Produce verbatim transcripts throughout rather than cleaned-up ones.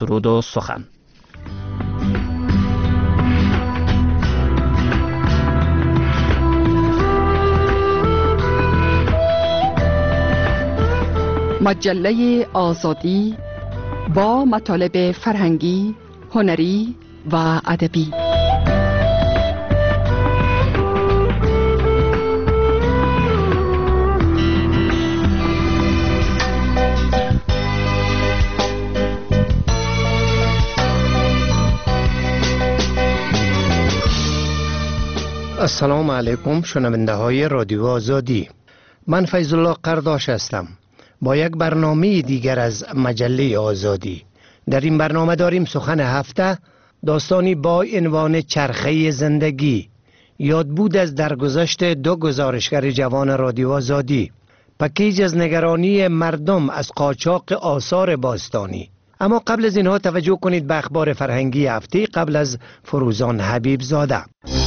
درود و سخن. مجله آزادی با مطالب فرهنگی، هنری و ادبی. السلام علیکم شنونده های رادیو آزادی. من فیض الله قرداش هستم با یک برنامه دیگر از مجله آزادی. در این برنامه داریم سخن هفته، داستانی با عنوان چرخه زندگی، یادبود از درگذشت دو گزارشگر جوان رادیو آزادی، پکیج از نگرانی مردم از قاچاق آثار باستانی. اما قبل از اینها توجه کنید به اخبار فرهنگی هفته قبل از فروزان حبیب زاده.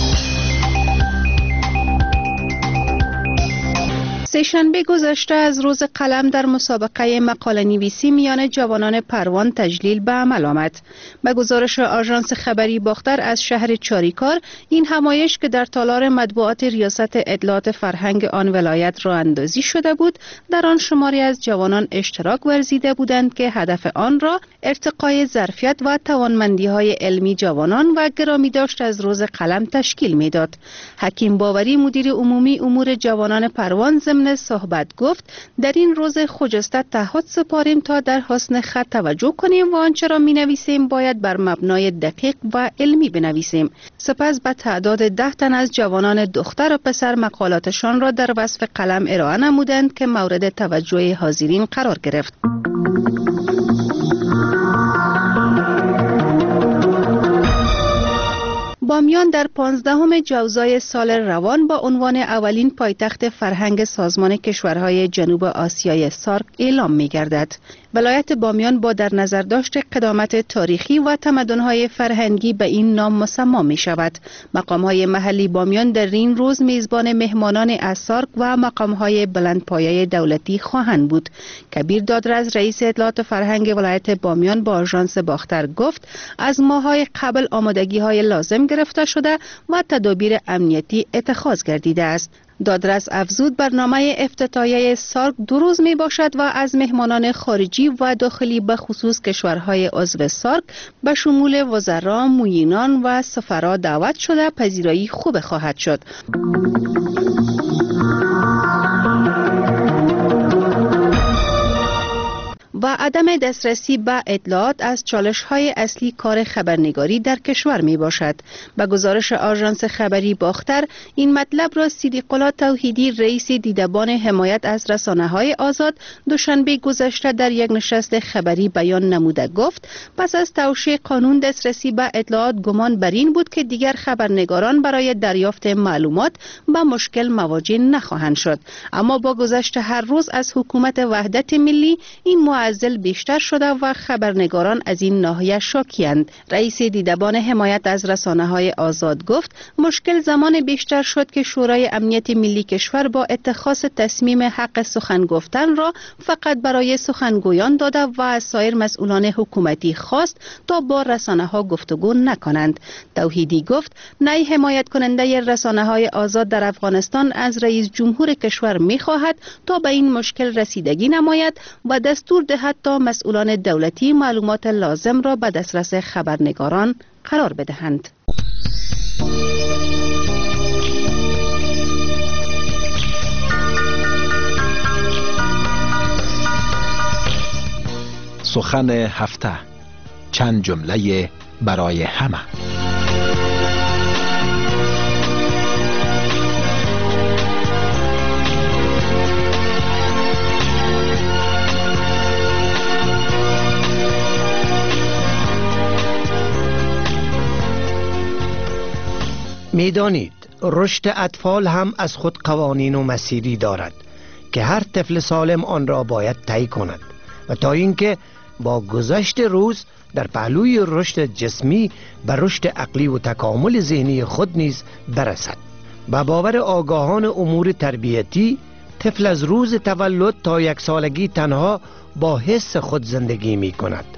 سه‌شنبه گذشته از روز قلم در مسابقه مقاله نویسی میان جوانان پروان تجلیل به عمل آمد. به گزارش آژانس خبری باختر از شهر چاریکار، این همایش که در تالار مطبوعات ریاست اطلاعات فرهنگ آن ولایت راه اندازی شده بود، در آن شماری از جوانان اشتراک ورزیده بودند که هدف آن را ارتقای ظرفیت و توانمندی‌های علمی جوانان و گرامی داشت از روز قلم تشکیل می‌داد. حکیم باوری مدیر عمومی امور جوانان پروان ضمن صحبت گفت در این روز خجسته تعهد سپاریم تا در حسن خط توجه کنیم و آنچه را می نویسیم باید بر مبنای دقیق و علمی بنویسیم. سپس به تعداد ده تن از جوانان دختر و پسر مقالاتشان را در وصف قلم ارائه نمودند که مورد توجه حاضرین قرار گرفت. بامیان در پانزدهم جوزای سال روان با عنوان اولین پایتخت فرهنگ سازمان کشورهای جنوب آسیای سارک اعلام می گردد. ولایت بامیان با در نظر داشت قدامت تاریخی و تمدن‌های فرهنگی به این نام مسما می شود. مقام‌های محلی بامیان در این روز میزبان مهمانان از سارک و مقام‌های بلندپایه دولتی خواهند بود. کبیر دادرز رئیس اطلاعات فرهنگ ولایت بامیان با آژانس باختر گفت از ماه‌های قبل آمادگی‌های لازم گرفته شده و تدابیر امنیتی اتخاذ گردیده است. دادرس افزود برنامه افتتاحیه سارک دو روز می باشد و از مهمانان خارجی و داخلی به خصوص کشورهای عضو سارک به شمول وزرا، معینان و سفرا دعوت شده پذیرایی خوب خواهد شد. و عدم دسترسی به اطلاعات از چالش‌های اصلی کار خبرنگاری در کشور می باشد. به گزارش آژانس خبری باختر، این مطلب را صدیق‌الله توحیدی رئیس دیدبان حمایت از رسانه‌های آزاد دوشنبه گذشته در یک نشست خبری بیان نموده گفت پس از توشیح قانون دسترسی به اطلاعات گمان بر این بود که دیگر خبرنگاران برای دریافت معلومات به مشکل مواجه نخواهند شد. اما با گذشت هر روز از حکومت وحدت ملی این معضل بیشتر شده و خبرنگاران از این ناحیه شاکی‌اند. رئیس دیدبان حمایت از رسانه‌های آزاد گفت مشکل زمان بیشتر شد که شورای امنیت ملی کشور با اتخاذ تصمیم حق سخن گفتن را فقط برای سخنگویان داده و از سایر مسئولان حکومتی خواست تا با رسانه‌ها گفتگو نکنند. توحیدی گفت نای حمایت کننده رسانه‌های آزاد در افغانستان از رئیس جمهور کشور می‌خواهد تا به این مشکل رسیدگی نماید و دستور دهد تا مسئولان دولتی معلومات لازم را به دسترس خبرنگاران قرار بدهند. سخن هفته، چند جمله برای همه. میدانید رشد اطفال هم از خود قوانین و مسیری دارد که هر طفل سالم آن را باید طی کند و تا اینکه با گذشت روز در پهلوی رشد جسمی به رشد عقلی و تکامل ذهنی خود نیز برسد. به باور آگاهان امور تربیتی، طفل از روز تولد تا یک سالگی تنها با حس خود زندگی می کند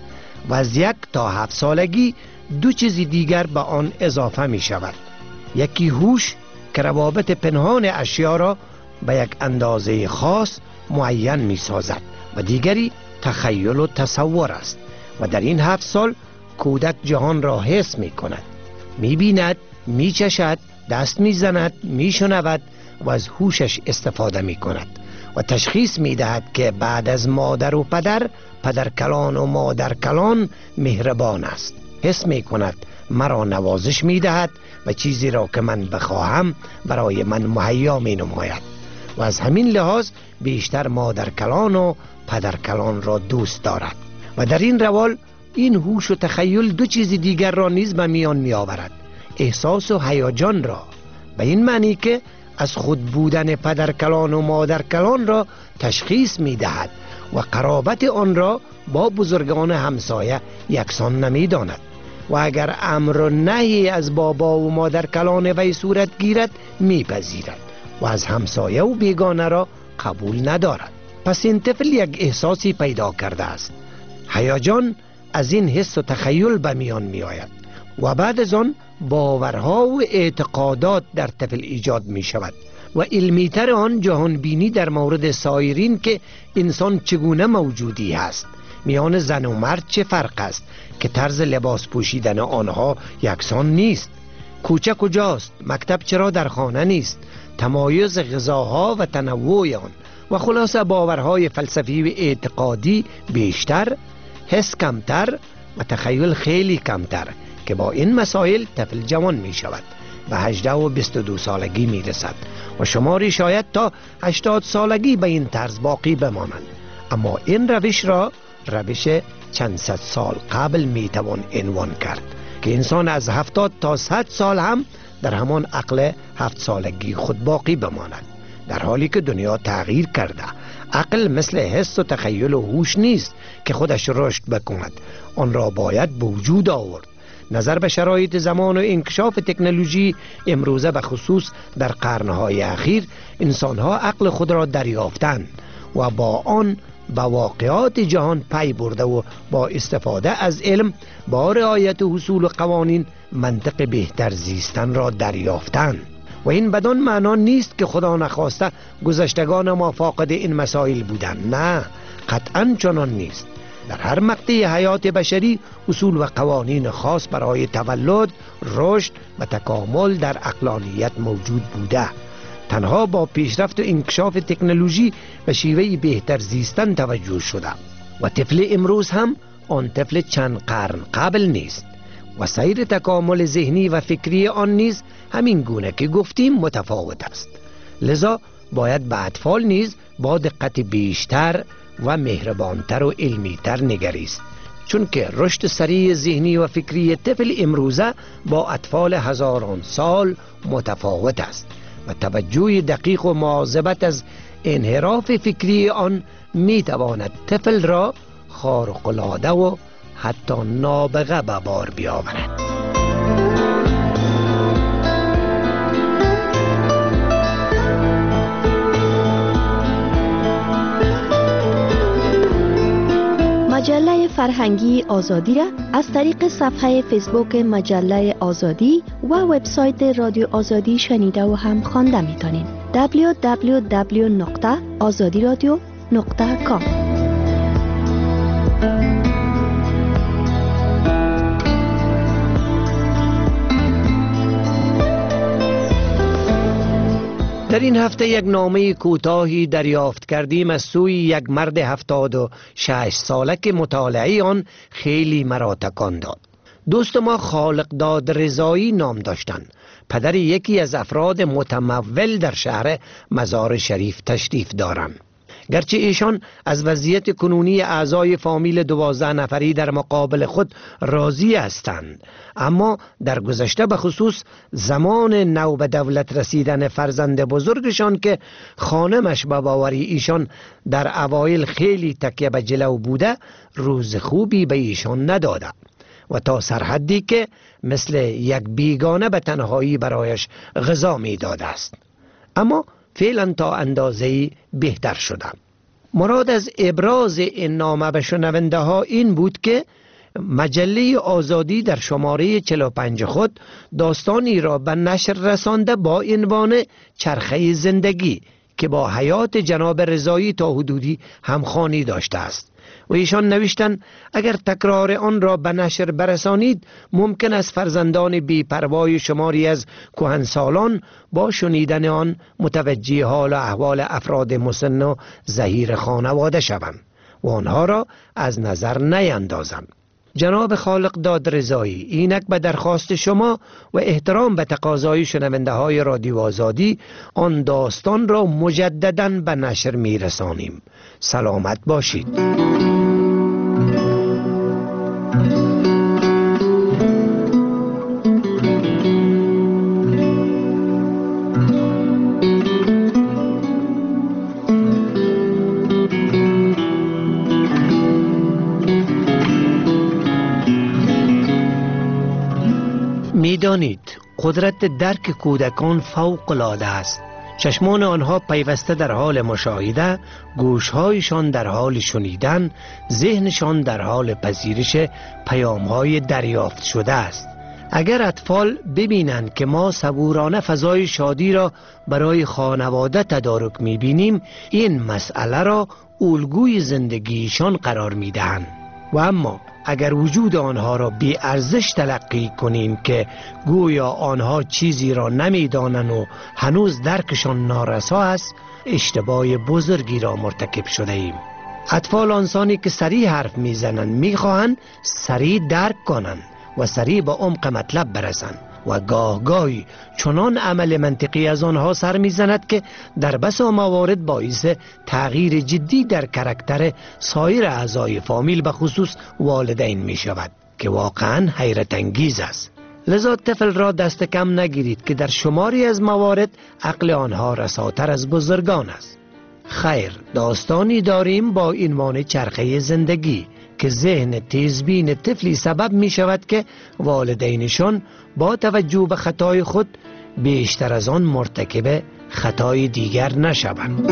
و از یک تا هفت سالگی دو چیز دیگر به آن اضافه می شود. یکی هوش که روابط پنهان اشیا را به یک اندازه خاص معین می سازد و دیگری تخیل و تصور است و در این هفت سال کودک جهان را حس می کند، می بیند، می چشد، دست می زند، می شنود و از هوشش استفاده می کند و تشخیص می دهد که بعد از مادر و پدر، پدر کلان و مادر کلان مهربان است. حس می کند مرا نوازش می دهد و چیزی را که من بخواهم برای من مهیا می نماید و از همین لحاظ بیشتر مادر کلان و پدر کلان را دوست دارد و در این روال این هوش و تخیل دو چیز دیگر را نیز به میان می آورد: احساس و هیجان را، به این معنی که از خود بودن پدر کلان و مادر کلان را تشخیص می دهد و قرابت آن را با بزرگان همسایه یکسان نمی داند و اگر امر و نهی از بابا و مادر کلان وی صورت گیرد می پذیرد و از همسایه و بیگانه را قبول ندارد. پس این طفل یک احساسی پیدا کرده است. هیجان از این حس و تخیل به میان می آید و بعد از آن باورها و اعتقادات در طفل ایجاد می شود و علمیتر آن جهان بینی در مورد سایرین که انسان چگونه موجودی است. میان زن و مرد چه فرق است که طرز لباس پوشیدن آنها یکسان نیست، کوچه کجاست، مکتب چرا در خانه نیست، تمایز غذاها و تنوع آن و خلاصه باورهای فلسفی و اعتقادی بیشتر، حس کمتر و تخیل خیلی کمتر که با این مسائل طفل جوان می شود و هجده و بیست و دو سالگی می رسد و شماری شاید تا هشتاد سالگی به این طرز باقی بمانند. اما این روش را روش چند صد سال قبل می توان عنوان کرد که انسان از هفتاد تا صد سال هم در همان عقل هفت سالگی خود باقی بماند، در حالی که دنیا تغییر کرده. عقل مثل حس و تخیل و هوش نیست که خودش رشد بکند، آن را باید به وجود آورد. نظر به شرایط زمان و انکشاف تکنولوژی امروزه به خصوص در قرنهای اخیر انسانها عقل خود را دریافتند و با آن به واقعات جهان پی برده و با استفاده از علم با رعایت اصول و قوانین منطق بهتر زیستن را دریافتند و این بدان معنا نیست که خدا نخواسته گذشتگان ما فاقد این مسائل بودند. نه، قطعا چنان نیست. در هر مقطع حیات بشری اصول و قوانین خاص برای تولد، رشد و تکامل در عقلانیت موجود بوده. تنها با پیشرفت و انکشاف تکنولوژی و شیوه بهتر زیستن توجه شده و طفل امروز هم آن طفل چند قرن قبل نیست و سیر تکامل ذهنی و فکری آن نیز همین گونه که گفتیم متفاوت است. لذا باید به اطفال نیز با دقت بیشتر و مهربانتر و علمیتر نگریست، چون که رشد سریع ذهنی و فکری طفل امروزه با اطفال هزاران سال متفاوت است و توجه دقیق و مواظبت از انحراف فکری آن می تواند طفل را خارق‌العاده و حتی نابغه به بار بیاورد. مجله فرهنگی آزادی را از طریق صفحه فیسبوک مجله آزادی و وبسایت رادیو آزادی شنیده و هم خوانده می‌تونید. دبلیو دبلیو دبلیو نقطه آزادی رادیو نقطه کام. در این هفته یک نامه کوتاهی دریافت کردیم از سوی یک مرد هفتاد و شش ساله که مطالعه آن خیلی مرا تکان داد. دوست ما خالقداد رضایی نام داشتند. پدر یکی از افراد متمول در شهر مزار شریف تشریف دارند. گرچه ایشان از وضعیت کنونی اعضای فامیل دوازده نفری در مقابل خود راضی هستند، اما در گذشته به خصوص زمان نو به دولت رسیدن فرزند بزرگشان که خانمش به باوری ایشان در اوایل خیلی تکیه به جلو بوده، روز خوبی به ایشان نداده و تا سرحدی که مثل یک بیگانه به تنهایی برایش غذا می داده است. اما فعلا تا اندازه‌ای بهتر شدم. مراد از ابراز این نامه به شنونده ها این بود که مجله آزادی در شماره چهل و پنج خود داستانی را به نشر رسانده با عنوان چرخه زندگی که با حیات جناب رضایی تا حدودی همخوانی داشته است و ایشان نوشتند اگر تکرار آن را به نشر برسانید ممکن است فرزندان بی‌پروای شماری از کهنسالان با شنیدن آن متوجه حال و احوال افراد مسن و ضعیف خانواده شوند و آنها را از نظر نیندازند. جناب خالق داد رضایی، اینک به درخواست شما و احترام به تقاضای شنونده های رادیو آزادی آن داستان را مجدداً به نشر می رسانیم. سلامت باشید. می‌دانید قدرت درک کودکان فوق العاده است. چشمان آنها پیوسته در حال مشاهده، گوشهایشان در حال شنیدن، ذهنشان در حال پذیرش پیام‌های دریافت شده است. اگر اطفال ببینند که ما صبورانه فضای شادی را برای خانواده تدارک می‌بینیم، این مسئله را الگوی زندگیشان قرار می‌دهند. و اما اگر وجود آنها را بی ارزش تلقی کنیم که گویا آنها چیزی را نمیدانند و هنوز درکشان نارسا است، اشتباه بزرگی را مرتکب شده ایم. اطفال آنسانی که سریع حرف میزنند میخواهند سریع درک کنند و سریع با عمق مطلب برسند و گاه گاهی چنان عمل منطقی از آنها سر میزند که در بسا موارد باعث تغییر جدی در کاراکتر سایر اعضای فامیل به خصوص والدین می شود که واقعا حیرت انگیز است. لذا طفل را دست کم نگیرید که در شماری از موارد عقل آنها رساتر از بزرگان است. خیر، داستانی داریم با عنوان چرخه زندگی که ذهن تیزبین طفلی سبب می شود که والدینشان با توجه به خطای خود بیشتر از آن مرتکب خطای دیگر نشوند.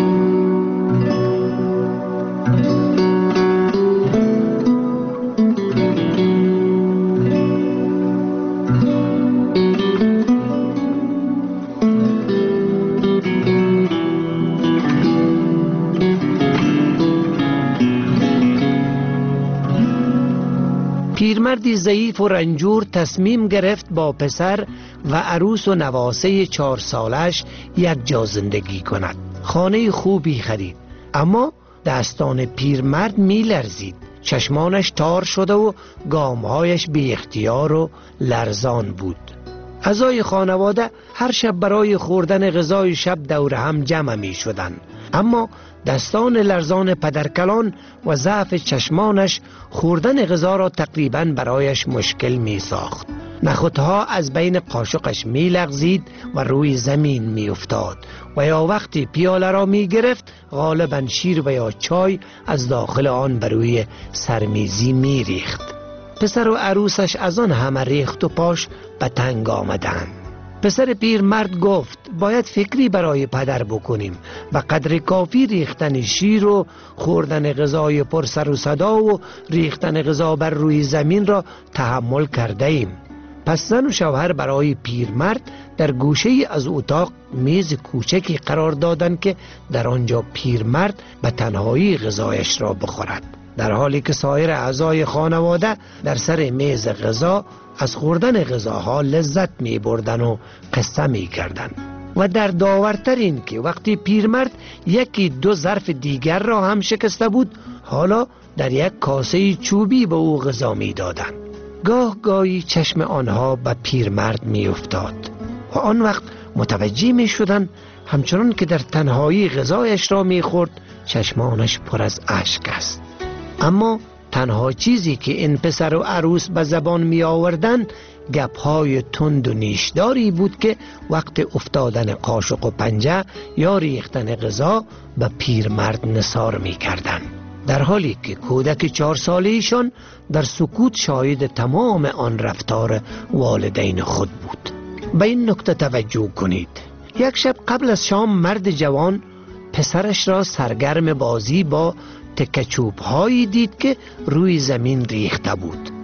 پیرمردی ضعیف و رنجور تصمیم گرفت با پسر و عروس و نواسه چهار سالش یک جا زندگی کند. خانه خوبی خرید، اما دستان پیرمرد می لرزید، چشمانش تار شده و گامهایش بی اختیار و لرزان بود. اعضای خانواده هر شب برای خوردن غذای شب دور هم جمع می شدند، اما دستان لرزان پدرکلان و ضعف چشمانش خوردن غذا را تقریباً برایش مشکل می ساخت. نخودها از بین قاشقش می لغزید و روی زمین می افتاد و یا وقتی پیاله را می گرفت غالباً شیر و یا چای از داخل آن بر روی سرمیزی می ریخت. پسر و عروسش از آن همه ریخت و پاش به تنگ آمدند. پسر پیرمرد گفت باید فکری برای پدر بکنیم و قدر کافی ریختن شیر و خوردن غذای پر سر و صدا و ریختن غذا بر روی زمین را تحمل کرده ایم. پس زن و شوهر برای پیرمرد در گوشه از اتاق میز کوچکی قرار دادند که در آنجا پیرمرد به تنهایی غذایش را بخورد، در حالی که سایر اعضای خانواده در سر میز غذا از خوردن غذاها لذت می بردن و قصه می کردن. و در داورتر این که وقتی پیرمرد یکی دو ظرف دیگر را هم شکسته بود، حالا در یک کاسه چوبی به او غذا می دادن. گاه گاهی چشم آنها به پیرمرد می افتاد و آن وقت متوجه می شدن همچنان که در تنهایی غذایش را می خورد چشمانش پر از اشک است. اما تنها چیزی که این پسر و عروس به زبان می آوردن گپهای تند و نیشداری بود که وقت افتادن قاشق و پنجه یا ریختن غذا به پیرمرد نثار می کردن، در حالی که کودک چهار ساله‌ایشان در سکوت شاهد تمام آن رفتار والدین خود بود. به این نکته توجه کنید. یک شب قبل از شام مرد جوان پسرش را سرگرم بازی با تکه چوب هایی دید که روی زمین ریخته بود.